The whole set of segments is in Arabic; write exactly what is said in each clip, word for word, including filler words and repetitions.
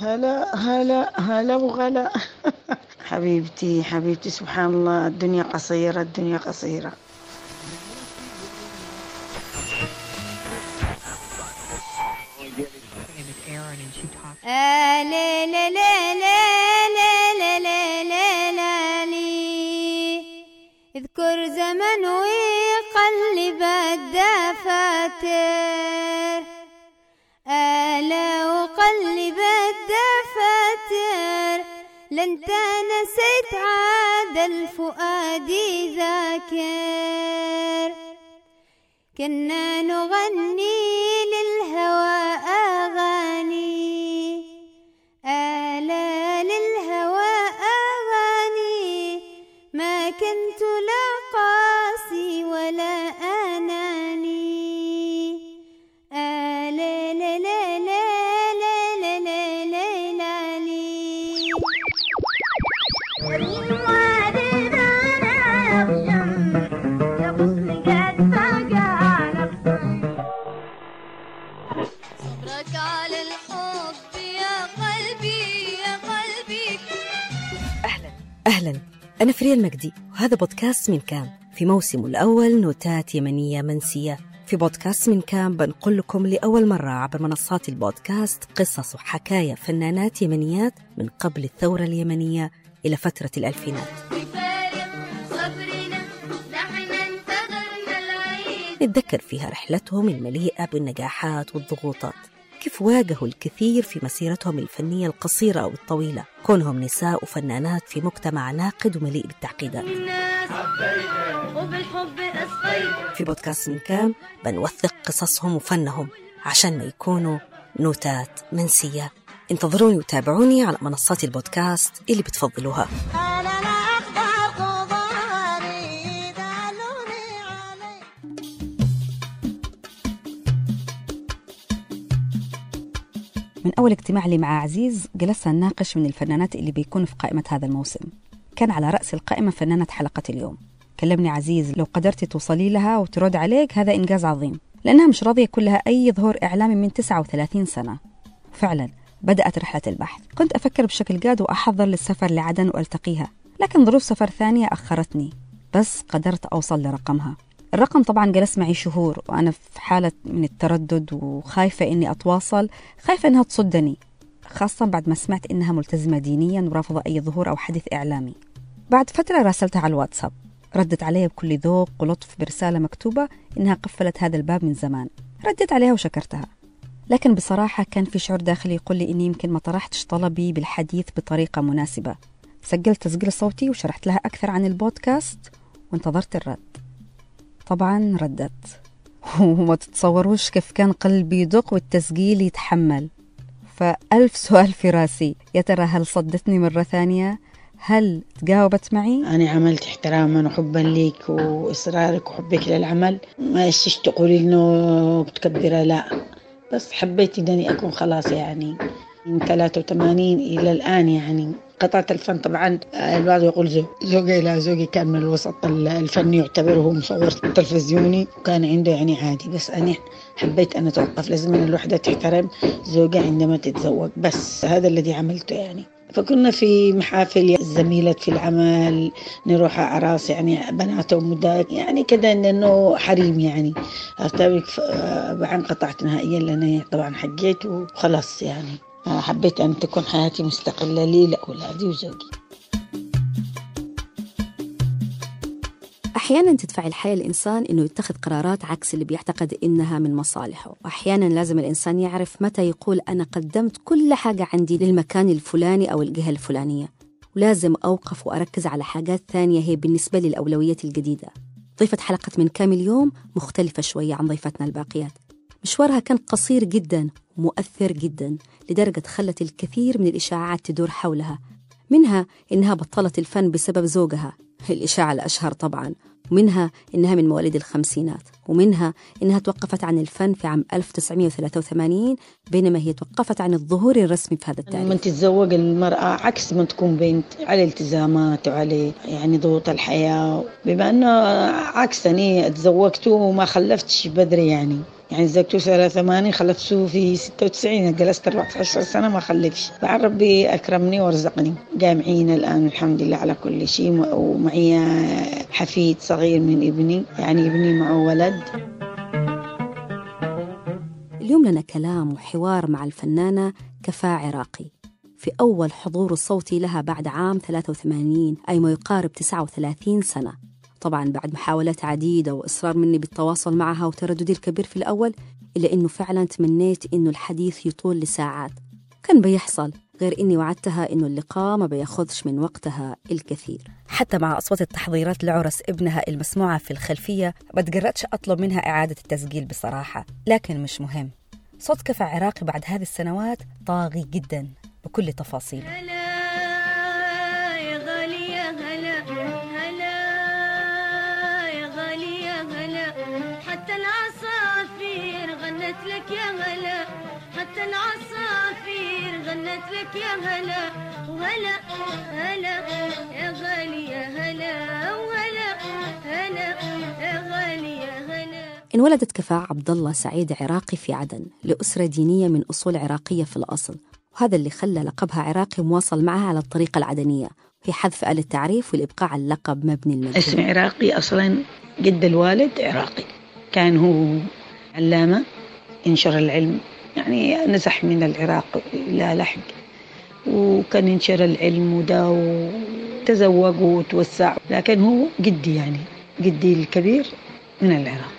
هلا هلا هلا وغلا. حبيبتي حبيبتي، سبحان الله، الدنيا قصيرة، الدنيا قصيرة. آه لا لا لا لا لا لا لا لا لا لي اذكر زمن ويقلب الدفاتر، آلا وقلب الدفاتر، لانت نسيت عاد الفؤاد ذاكر. كنا نغني للهوى أغاني، آلا للهوى أغاني، ما كنت لا قاسي ولا أناني. آلا لا لا لا لا لا لا لا لا لي صبرك على الحب يا قلبي يا قلبي. أهلا أهلا، أنا فريا المجدي، وهذا بودكاست من كام. في موسمه الأول نوتات يمنية منسية. في بودكاست من كام بنقول لكم لأول مرة عبر منصات البودكاست قصص وحكاية فنانات يمنيات من قبل الثورة اليمنية إلى فترة الألفينات. نتذكر فيها رحلتهم المليئة بالنجاحات والضغوطات، كيف واجهوا الكثير في مسيرتهم الفنية القصيرة أو الطويلة، كونهم نساء وفنانات في مجتمع ناقد ومليء بالتعقيدات. في بودكاست من كام بنوثق قصصهم وفنهم عشان ما يكونوا نوتات منسية. انتظروني وتابعوني على منصات البودكاست اللي بتفضلوها. من أول اجتماع لي مع عزيز جلسنا نناقش من الفنانات اللي بيكونوا في قائمة هذا الموسم. كان على رأس القائمة فنانة حلقة اليوم. كلمني عزيز، لو قدرتي توصلي لها وترد عليك هذا إنجاز عظيم، لأنها مش راضية كلها أي ظهور إعلامي من تسعة وثلاثين سنة. فعلا بدأت رحلة البحث. كنت أفكر بشكل جاد وأحضر للسفر لعدن وألتقيها، لكن ظروف سفر ثانية أخرتني، بس قدرت أوصل لرقمها. الرقم طبعا جلس معي شهور وأنا في حالة من التردد وخايفة إني أتواصل، خايفة إنها تصدني، خاصة بعد ما سمعت إنها ملتزمة دينيا ورافضة أي ظهور أو حديث إعلامي. بعد فترة راسلتها على الواتساب، ردت عليها بكل ذوق ولطف برسالة مكتوبة إنها قفلت هذا الباب من زمان. ردت عليها وشكرتها، لكن بصراحة كان في شعور داخلي يقول لي إني يمكن ما طرحتش طلبي بالحديث بطريقة مناسبة. سجلت تسجيل صوتي وشرحت لها أكثر عن البودكاست وانتظرت الرد. طبعا ردت وما تتصوروش كيف كان قلبي يدق والتسجيل يتحمل. فألف سؤال في راسي، يا ترى هل صدتني مرة ثانية؟ هل تجاوبت معي؟ أنا عملت احتراما وحبا ليك وإصرارك وحبك للعمل، ما إيش تقولي إنه بتكبرها، لا، بس حبيت إنني أكون خلاص يعني من ثلاثة وثمانين إلى الآن. يعني قطعة الفن طبعا البعض يقول زوج زوجي، لا، زوجي كان من الوسط الفني، يعتبره مصور تلفزيوني وكان عنده يعني عادي، بس أنا حبيت أن أتوقف. لازم أن الوحدة تحترم زوجها عندما تتزوج، بس هذا الذي عملته يعني. فكنا في محافل الزميلات في العمل، نروح أعراس يعني بنات ومدات يعني كده، إنه حريم يعني أرتبك. بعدين قطعت نهائيا لأني طبعا حجيت وخلاص. يعني حبيت أن تكون حياتي مستقلة لي لأولادي وزوجي. أحيانا تدفع الحياة الإنسان إنه يتخذ قرارات عكس اللي بيعتقد إنها من مصالحه، وأحيانا لازم الإنسان يعرف متى يقول أنا قدمت كل حاجة عندي للمكان الفلاني أو الجهة الفلانية، ولازم أوقف وأركز على حاجات ثانية هي بالنسبة لي الأولويات الجديدة. ضيفة حلقة من كام اليوم مختلفة شوية عن ضيفتنا الباقيات. مشوارها كان قصير جدا ومؤثر جدا، لدرجة خلت الكثير من الإشاعات تدور حولها، منها إنها بطلت الفن بسبب زوجها، الإشاعة الأشهر طبعا، ومنها إنها من مواليد الخمسينات، ومنها إنها توقفت عن الفن في عام ألف وتسعمائة وثلاثة وثمانين، بينما هي توقفت عن الظهور الرسمي في هذا التاريخ. لما تتزوج المرأة عكس ما تكون بنت، على التزامات وعلى يعني ضغوط الحياة، بما أنه عكسني تزوجت وما خلفتش بدري يعني، يعني زوجته سنة ثمانين خلفته في ستة وتسعين، جلست أربعة عشر سنة ما خلفش. بعد ربي أكرمني ورزقني، جامعين الآن الحمد لله على كل شيء، ومعي حفيد صغير من ابني، يعني ابني معه ولد. اليوم لنا كلام وحوار مع الفنانة كفاء عراقي في أول حضور الصوتي لها بعد عام ثلاثة وثمانين، أي ما يقارب تسعة وثلاثين سنة. طبعاً بعد محاولات عديدة وإصرار مني بالتواصل معها وترددي الكبير في الأول، إلا إنه فعلاً تمنيت إنه الحديث يطول لساعات. كان بيحصل، غير إني وعدتها إنه اللقاء ما بياخذش من وقتها الكثير. حتى مع أصوات التحضيرات لعرس ابنها المسموعة في الخلفية ما تقررتش أطلب منها إعادة التسجيل بصراحة، لكن مش مهم. صوت كفاء عراقي بعد هذه السنوات طاغي جداً بكل تفاصيله. حتى العصافير غنت لك يا هلا، حتى العصافير غنت لك يا هلا، وهلا هلا يا غالي يا هلا، وهلا هلا يا غالي يا هلا. انولدت كفاء عبد الله سعيد عراقي في عدن لأسرة دينية من أصول عراقية في الأصل، وهذا اللي خلى لقبها عراقي مواصل معها على الطريقة العدنية في حذف آل التعريف والإبقاء على اللقب مبني المجهول. اسم عراقي أصلاً، جد الوالد عراقي، كان هو علامة ينشر العلم، يعني نزح من العراق لا لحق، وكان ينشر العلم ودا وتزوج وتوسع، لكن هو جدي، يعني جدي الكبير من العراق.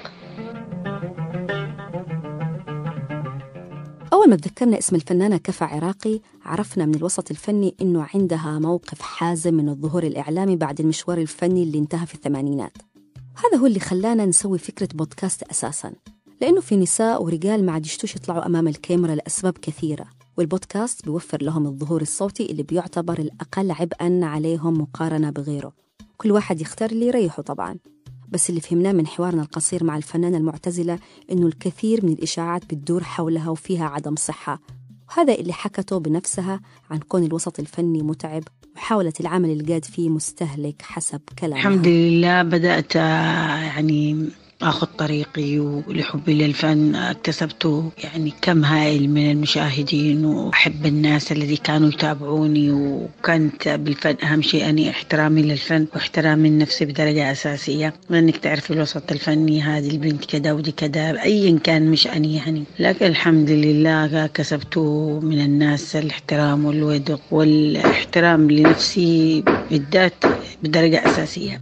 أول ما تذكرنا اسم الفنانة كفاء عراقي عرفنا من الوسط الفني إنه عندها موقف حازم من الظهور الإعلامي بعد المشوار الفني اللي انتهى في الثمانينات. هذا هو اللي خلانا نسوي فكرة بودكاست أساساً، لأنه في نساء ورجال ما عاد يشتوش يطلعوا أمام الكاميرا لأسباب كثيرة، والبودكاست بيوفر لهم الظهور الصوتي اللي بيعتبر الأقل عبئاً عليهم مقارنة بغيره. كل واحد يختار اللي يريحه طبعاً، بس اللي فهمناه من حوارنا القصير مع الفنانة المعتزلة إنه الكثير من الإشاعات بتدور حولها وفيها عدم صحة، وهذا اللي حكته بنفسها عن كون الوسط الفني متعب، محاولة العمل الجاد فيه مستهلك حسب كلامها. الحمد لله بدأت يعني أخذ طريقي، ولحبي للفن اكتسبت يعني كم هائل من المشاهدين، وأحب الناس الذي كانوا يتابعوني، وكانت بالفن أهم شيء أني احترامي للفن واحترامي لنفسي بدرجة أساسية، لأنك تعرف الوسط الفني هذه البنت كذا ودي كذا أيا كان مش أني يعني، لكن الحمد لله كسبت من الناس الاحترام والودق والاحترام لنفسي بالذات بدرجة أساسية.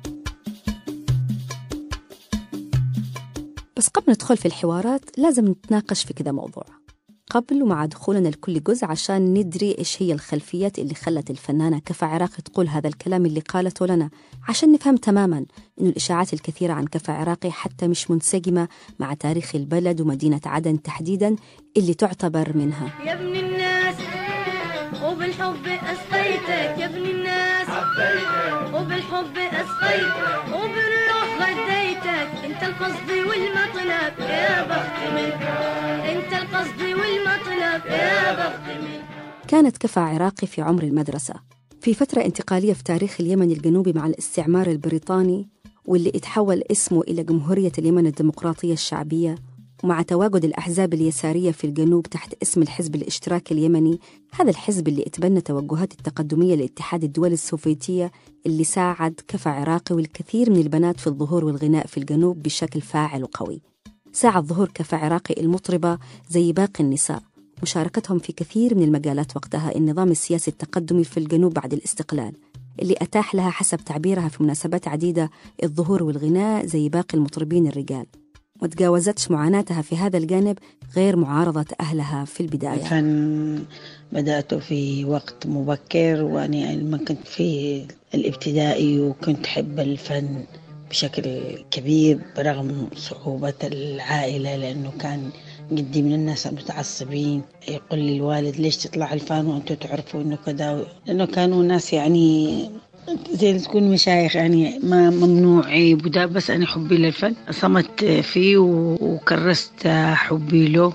بس قبل ندخل في الحوارات لازم نتناقش في كذا موضوع قبل ومع دخولنا لكل جزء، عشان ندري إيش هي الخلفيات اللي خلت الفنانة كفاء عراقي تقول هذا الكلام اللي قالته لنا، عشان نفهم تماماً إنه الإشاعات الكثيرة عن كفاء عراقي حتى مش منسجمة مع تاريخ البلد ومدينة عدن تحديداً اللي تعتبر منها. يا ابن الناس وبالحب أسقيتك، يا ابن الناس وبالحب أسقيتك، وبالروح غديتك، انت القصد والمطلب يا بخت منك، انت القصد والمطلب يا بخت منك. كانت كفاء عراقي في عمر المدرسة في فترة انتقالية في تاريخ اليمن الجنوبي مع الاستعمار البريطاني، واللي اتحول اسمه إلى جمهورية اليمن الديمقراطية الشعبية، ومع تواجد الأحزاب اليسارية في الجنوب تحت اسم الحزب الاشتراكي اليمني، هذا الحزب اللي اتبنى توجهات التقدمية لاتحاد الدول السوفيتية اللي ساعد كفاء عراقي والكثير من البنات في الظهور والغناء في الجنوب بشكل فاعل وقوي. ساعد ظهور كفاء عراقي المطربة زي باقي النساء، مشاركتهم في كثير من المجالات وقتها النظام السياسي التقدمي في الجنوب بعد الاستقلال، اللي أتاح لها حسب تعبيرها في مناسبات عديدة الظهور والغناء زي باقي المطربين الرجال. وتجاوزتش معاناتها في هذا الجانب غير معارضة أهلها في البداية. الفن بدأت في وقت مبكر، وأنا لما كنت في الابتدائي وكنت أحب الفن بشكل كبير برغم صعوبة العائلة، لأنه كان جدي من الناس المتعصبين، يقول لي الوالد ليش تطلع الفن وأنتوا تعرفوا إنه كذا، لأنه كانوا ناس يعني زي تكون مشايخ، يعني ما ممنوع عيب وده، بس أنا حبي للفن صمت فيه وكرست حبي له.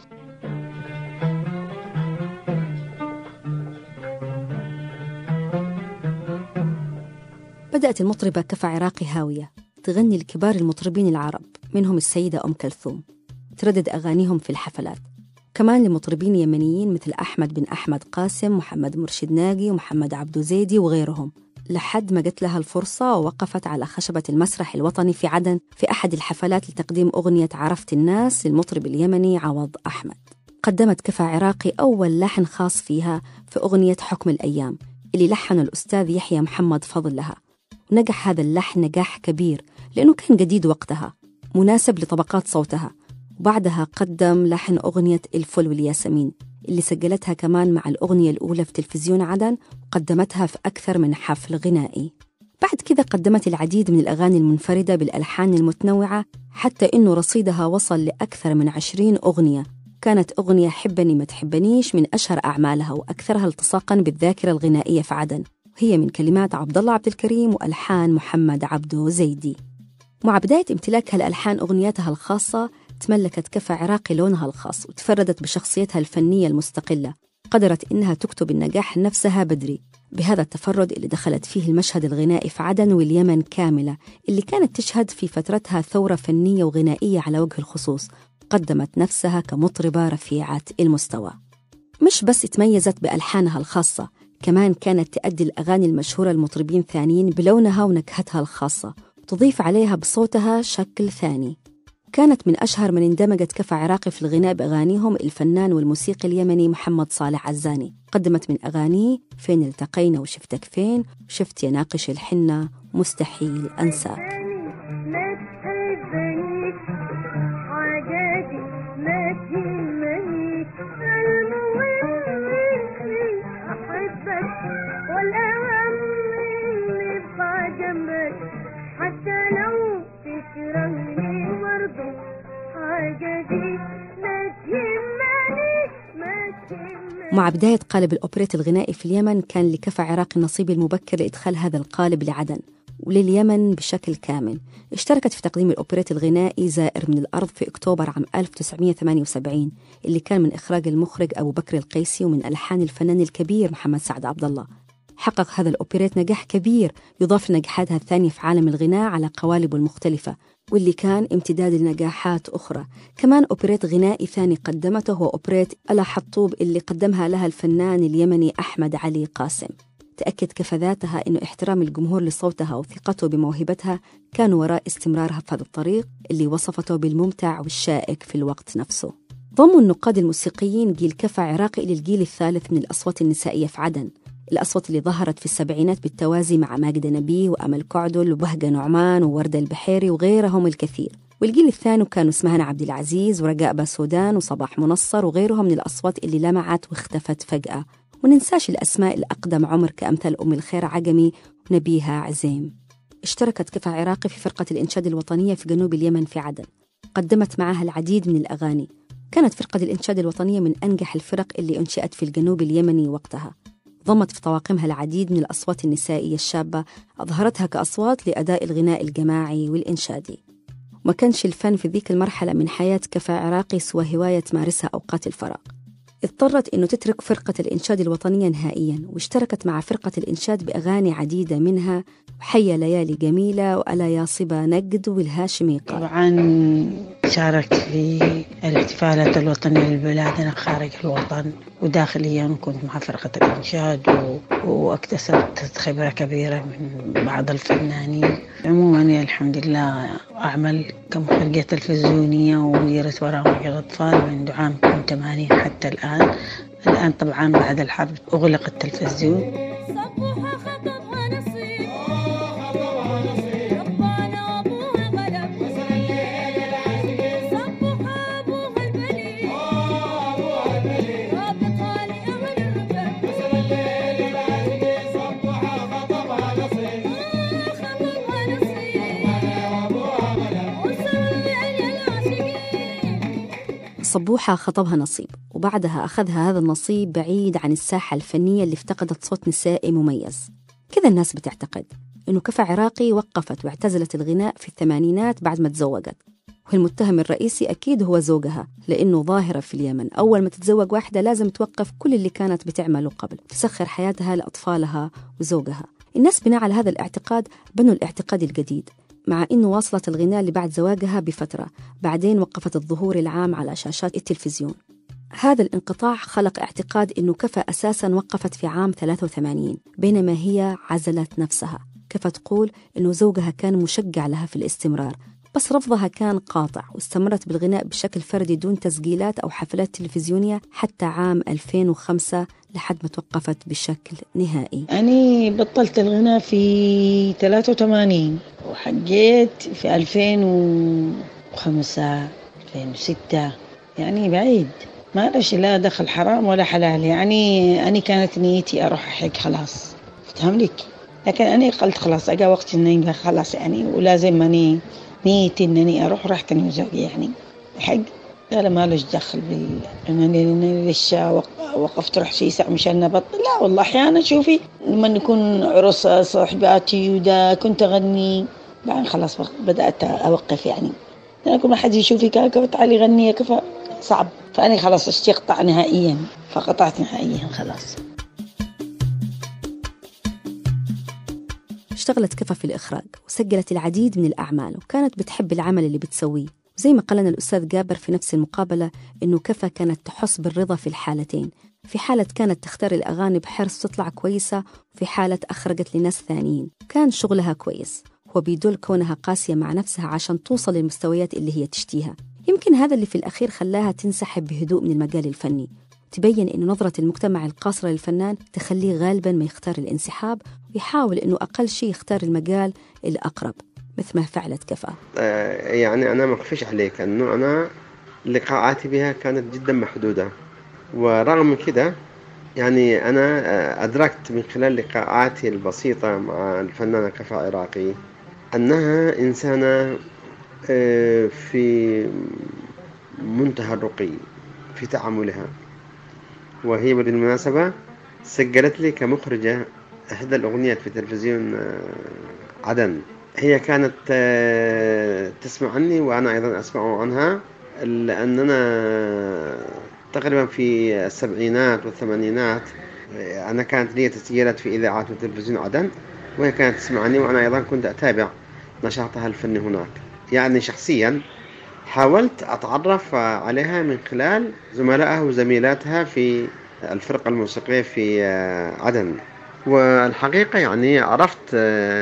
بدأت المطربة كفاء عراقي هاوية تغني لكبار المطربين العرب، منهم السيدة أم كلثوم. تردد أغانيهم في الحفلات، كمان لمطربين يمنيين مثل أحمد بن أحمد قاسم، محمد مرشد ناقي، ومحمد عبدو زيدي وغيرهم، لحد ما جت لها الفرصة ووقفت على خشبة المسرح الوطني في عدن في أحد الحفلات لتقديم أغنية عرفت الناس للمطرب اليمني عوض أحمد. قدمت كفا عراقي أول لحن خاص فيها في أغنية حكم الأيام اللي لحن الأستاذ يحيى محمد فضل لها، ونجح هذا اللحن نجاح كبير لأنه كان جديد وقتها، مناسب لطبقات صوتها. وبعدها قدم لحن أغنية الفل والياسمين اللي سجلتها كمان مع الأغنية الأولى في تلفزيون عدن، وقدمتها في أكثر من حفل غنائي. بعد كذا قدمت العديد من الأغاني المنفردة بالألحان المتنوعة، حتى إنه رصيدها وصل لأكثر من عشرين أغنية. كانت أغنية حبني ما تحبنيش من أشهر أعمالها وأكثرها التصاقاً بالذاكرة الغنائية في عدن، وهي من كلمات عبد الله عبد الكريم وألحان محمد عبدو زيدي. مع بداية امتلاكها لألحان أغنياتها الخاصة، تملكت كفا عراقي لونها الخاص وتفردت بشخصيتها الفنية المستقلة، قدرت إنها تكتب النجاح نفسها بدري. بهذا التفرد اللي دخلت فيه المشهد الغنائي في عدن واليمن كاملة، اللي كانت تشهد في فترتها ثورة فنية وغنائية على وجه الخصوص، قدمت نفسها كمطربة رفيعة المستوى. مش بس تميزت بألحانها الخاصة، كمان كانت تؤدي الأغاني المشهورة المطربين ثانيين بلونها ونكهتها الخاصة، تضيف عليها بصوتها شكل ثاني. كانت من أشهر من اندمجت كفا عراقي في الغناء بأغانيهم الفنان والموسيقي اليمني محمد صالح عزاني. قدمت من أغانيه فين التقينا وشفتك فين، وشفت يا ناقش الحنة، مستحيل أنساك. مع بداية قالب الأوبريت الغنائي في اليمن، كان لكفا عراقي النصيب المبكر لإدخال هذا القالب لعدن ولليمن بشكل كامل. اشتركت في تقديم الأوبريت الغنائي زائر من الأرض في أكتوبر عام ألف وتسعمائة وثمانية وسبعين، اللي كان من إخراج المخرج أبو بكر القيسي ومن ألحان الفنان الكبير محمد سعد عبد الله. حقق هذا الأوبريت نجاح كبير يضاف لنجاحاتها الثانية في عالم الغناء على قوالبه المختلفة، واللي كان امتداد لنجاحات أخرى. كمان أوبريت غنائي ثاني قدمته هو أوبريت ألا حطوب اللي قدمها لها الفنان اليمني أحمد علي قاسم. تأكد كفذاتها أنه احترام الجمهور لصوتها وثقته بموهبتها كانوا وراء استمرارها في هذا الطريق اللي وصفته بالممتع والشائك في الوقت نفسه. ضموا النقاد الموسيقيين جيل كفا عراقي للجيل الثالث من الأصوات النسائية في عدن، الأصوات اللي ظهرت في السبعينات بالتوازي مع ماجدة نبيه وأمل كعدل وبهجة نعمان ووردة البحيري وغيرهم الكثير. والجيل الثاني كانوا اسمهان عبد العزيز ورجاء باسودان وصباح منصر وغيرهم من الأصوات اللي لمعت واختفت فجأة. وننساش الأسماء الأقدم عمر كأمثال أم الخير عجمي ونبيها عزيم. اشتركت كفا عراقي في فرقة الإنشاد الوطنية في جنوب اليمن في عدن، قدمت معها العديد من الأغاني. كانت فرقة الإنشاد الوطنية من أنجح الفرق اللي أنشأت في الجنوب اليمني وقتها. ضمت في طواقمها العديد من الأصوات النسائية الشابة أظهرتها كأصوات لأداء الغناء الجماعي والإنشادي. وما كانش الفن في ذيك المرحلة من حياة كفا عراقي سوى هواية تمارسها أوقات الفراغ. اضطرت أنه تترك فرقة الإنشاد الوطنية نهائياً، واشتركت مع فرقة الإنشاد بأغاني عديدة منها وحيا ليالي جميلة وألا يا صبا نقد والهاشمي قال. طبعاً شاركت في الاحتفالات الوطنية لبلادنا خارج الوطن وداخليا، كنت مع فرقة الإنشاد و... واكتسبت خبرة كبيرة من بعض الفنانين. عموما الحمد لله أعمل كمخرجة تلفزيونية ومديرة برامج الأطفال منذ عام ثمانين حتى الآن. الآن طبعا بعد الحرب أغلق التلفزيون. صبوحة خطبها نصيب، وبعدها أخذها هذا النصيب بعيد عن الساحة الفنية اللي افتقدت صوت نسائي مميز. كذا الناس بتعتقد إنه كفا عراقي وقفت واعتزلت الغناء في الثمانينات بعد ما تزوجت، والمتهم الرئيسي أكيد هو زوجها، لأنه ظاهرة في اليمن أول ما تتزوج واحدة لازم توقف كل اللي كانت بتعمله قبل، تسخر حياتها لأطفالها وزوجها. الناس بناء على هذا الاعتقاد بنوا الاعتقاد الجديد: مع أنه واصلت الغناء اللي بعد زواجها بفترة، بعدين وقفت الظهور العام على شاشات التلفزيون. هذا الانقطاع خلق اعتقاد أنه كفى أساساً وقفت في عام ثلاثة وثمانين، بينما هي عزلت نفسها. كفى تقول أنه زوجها كان مشجع لها في الاستمرار، بس رفضها كان قاطع، واستمرت بالغناء بشكل فردي دون تسجيلات أو حفلات تلفزيونية حتى عام ألفين وخمسة لحد ما توقفت بشكل نهائي. أنا بطلت الغناء في ثلاثة وثمانين وحجيت في ألفين وخمسة ألفين وستة، يعني بعيد، ما ليش لا دخل حرام ولا حلال. يعني أنا كانت نيتي أروح أحج خلاص، فتهم لك، لكن أنا قلت خلاص أجا وقت إني خلاص يعني ولازم أني نيتي إنني أروح رحت أنا وزوجي يعني حج. لا لا ما ليش دخل بال إنني ليش وقفت روح شيء ساعة مشان نبطل. لا والله أحيانا شوفي لما نكون عرس صاحباتي ودا كنت أغني، بعدين خلاص بدأت أوقف. يعني أنا كل ما حد يشوفي كذا تعالي غنية كفى صعب، فأنا خلاص اشتقطع نهائيا، فقطعت نهائيا خلاص. اشتغلت كفى في الإخراج وسجلت العديد من الأعمال، وكانت بتحب العمل اللي بتسويه. وزي ما قال لنا الأستاذ جابر في نفس المقابلة إنه كفى كانت تحس بالرضا في الحالتين، في حالة كانت تختار الأغاني بحرص تطلع كويسة، وفي حالة أخرجت لناس ثانيين. كان شغلها كويس، هو بيدل كونها قاسية مع نفسها عشان توصل للمستويات اللي هي تشتيها. يمكن هذا اللي في الأخير خلاها تنسحب بهدوء من المجال الفني، تبين إنه نظرة المجتمع القاصرة للفنان تخليه غالباً ما يختار الانسحاب، ويحاول إنه أقل شيء يختار المجال الأقرب مثل ما فعلت كفى. آه يعني أنا ما أخفيش عليك أنه أنا لقاءاتي بها كانت جدا محدودة، ورغم كده يعني أنا أدركت من خلال لقاءاتي البسيطة مع الفنانة كفى عراقي أنها إنسانة آه في منتهى الرقي في تعاملها. وهي بالمناسبة سجلت لي كمخرجة إحدى الأغنيات في تلفزيون عدن. هي كانت تسمع عني وأنا أيضا أسمع عنها، لأننا تقريبا في السبعينات والثمانينات أنا كانت لي تسجيلات في إذاعات وتلفزيون عدن، وهي كانت تسمع عني وأنا أيضا كنت أتابع نشاطها الفني هناك. يعني شخصيا حاولت أتعرف عليها من خلال زملائها وزميلاتها في الفرقة الموسيقية في عدن، والحقيقة يعني عرفت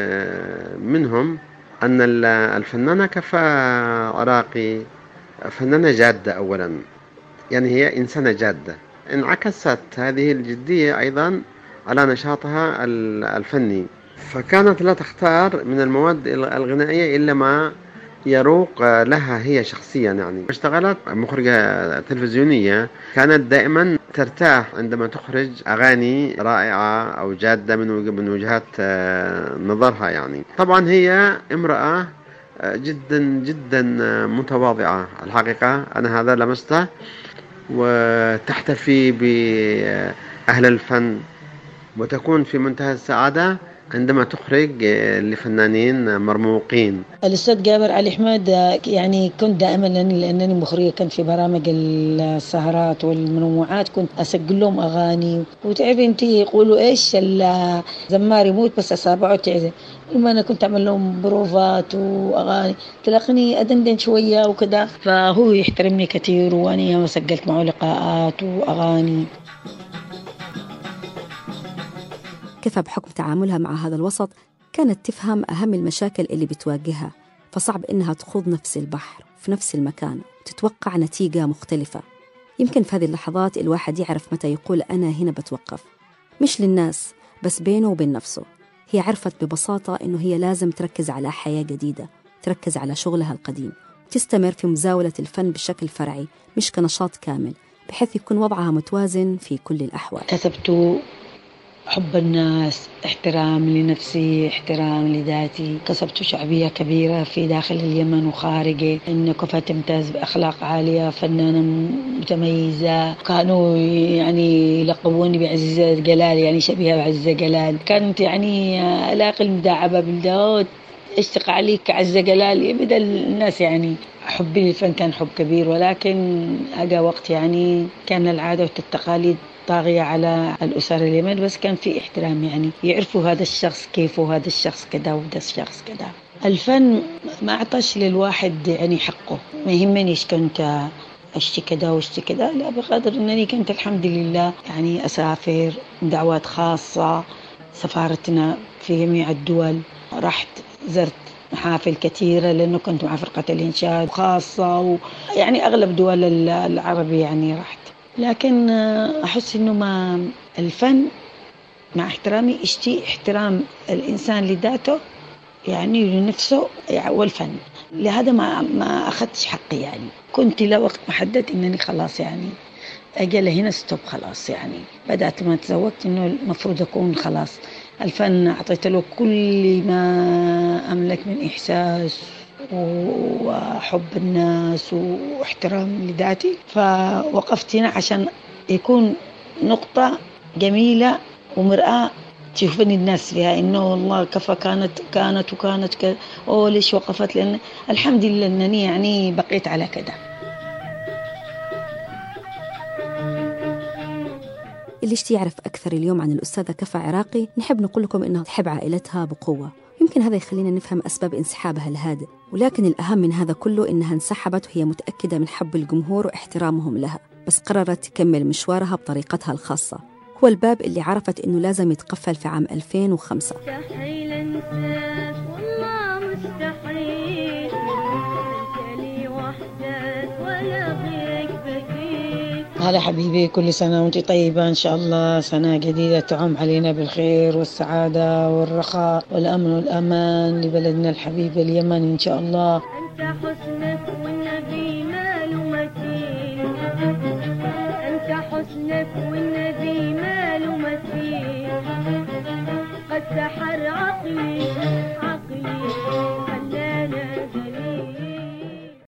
منهم أن الفنانة كفى عراقي فنانة جادة أولا، يعني هي إنسانة جادة. انعكست هذه الجدية أيضا على نشاطها الفني، فكانت لا تختار من المواد الغنائية إلا ما يروق لها هي شخصيا. يعني اشتغلت مخرجة تلفزيونية، كانت دائما ترتاح عندما تخرج أغاني رائعة أو جادة من وجهات نظرها. يعني طبعا هي امرأة جدا جدا متواضعة الحقيقة، أنا هذا لمسته، وتحتفي بأهل الفن وتكون في منتهى السعادة عندما تخرج لفنانين مرموقين. الأستاذ جابر علي حماد يعني كنت دائما لأنني مخرجة كنت في برامج السهرات والمنوعات كنت أسجل لهم أغاني، وتعرفي أنت يقولوا إيش الزمار يموت بس أصابعه تعزل، لما أنا كنت أعمل لهم بروفات وأغاني تلاقيني أدندن شوية وكذا، فهو يحترمني كثير وأنا سجلت معه لقاءات وأغاني. كفى بحكم تعاملها مع هذا الوسط كانت تفهم أهم المشاكل اللي بتواجهها، فصعب إنها تخوض نفس البحر في نفس المكان وتتوقع نتيجة مختلفة. يمكن في هذه اللحظات الواحد يعرف متى يقول أنا هنا بتوقف، مش للناس بس بينه وبين نفسه. هي عرفت ببساطة إنه هي لازم تركز على حياة جديدة، تركز على شغلها القديم، تستمر في مزاولة الفن بشكل فرعي مش كنشاط كامل، بحيث يكون وضعها متوازن في كل الأحوال. كتبت حب الناس، احترام لنفسي، احترام لذاتي، كسبت شعبية كبيرة في داخل اليمن وخارجه، إن كفى تمتاز بأخلاق عالية، فنانة متميزة، كانوا يعني يلقبوني بعزيزة جلال، يعني شبيهة بعزيزة جلال. كانت يعني ألاقي المداعبة بالدود اشتق عليك عزة جلال، يبدأ الناس يعني حبي للفن كان حب كبير، ولكن أجا وقت يعني كان العادة والتقاليد طاغية على الأسر اليمن، بس كان في احترام، يعني يعرفوا هذا الشخص كيف وهذا الشخص كذا وهذا الشخص كذا. الفن ما أعطاش للواحد يعني حقه. ما يهمنيش كنت أشتي كذا واشتي كذا، لا، بقدر أنني كنت الحمد لله يعني أسافر دعوات خاصة، سفارتنا في جميع الدول، رحت زرت محافل كثيرة لأنه كنت مع فرقة الإنشاد خاصة، ويعني أغلب دول العربية يعني رحت. لكن أحس إنه ما الفن مع احترامي اشتي احترام الإنسان لذاته يعني لنفسه والفن، لهذا ما ما أخذتش حقي. يعني كنت لوقت محدد إنني خلاص يعني أجل هنا ستوب خلاص. يعني بدأت ما تزوجت إنه المفروض أكون خلاص الفن أعطيت له كل ما أملك من إحساس وحب الناس واحترام لذاتي، فوقفت هنا عشان يكون نقطة جميلة ومرآة تشوفني الناس فيها إنه والله كفى كانت كانت وكانت ك... أوه ليش وقفت، لأن الحمد لله أنني يعني بقيت على كده. اللي يشتي يعرف أكثر اليوم عن الأستاذة كفى عراقي، نحب نقول لكم إنها تحب عائلتها بقوة. يمكن هذا يخلينا نفهم أسباب انسحابها الهادئ، ولكن الأهم من هذا كله إنها انسحبت وهي متأكدة من حب الجمهور واحترامهم لها، بس قررت تكمل مشوارها بطريقتها الخاصة. هو الباب اللي عرفت إنه لازم يتقفل في عام ألفين وخمسة. مستحيل انساك والله مستحيل، انت لي وحدك ولا غيرك بكيت. هلا حبيبي، كل سنة وانت طيبة إن شاء الله، سنة جديدة تعم علينا بالخير والسعادة والرخاء والأمن والأمان لبلدنا الحبيب اليمن إن شاء الله. أنت حسنك والنبي ماله مثيل، أنت حسنك والنبي ماله مثيل، قد سحر عقلي عقلي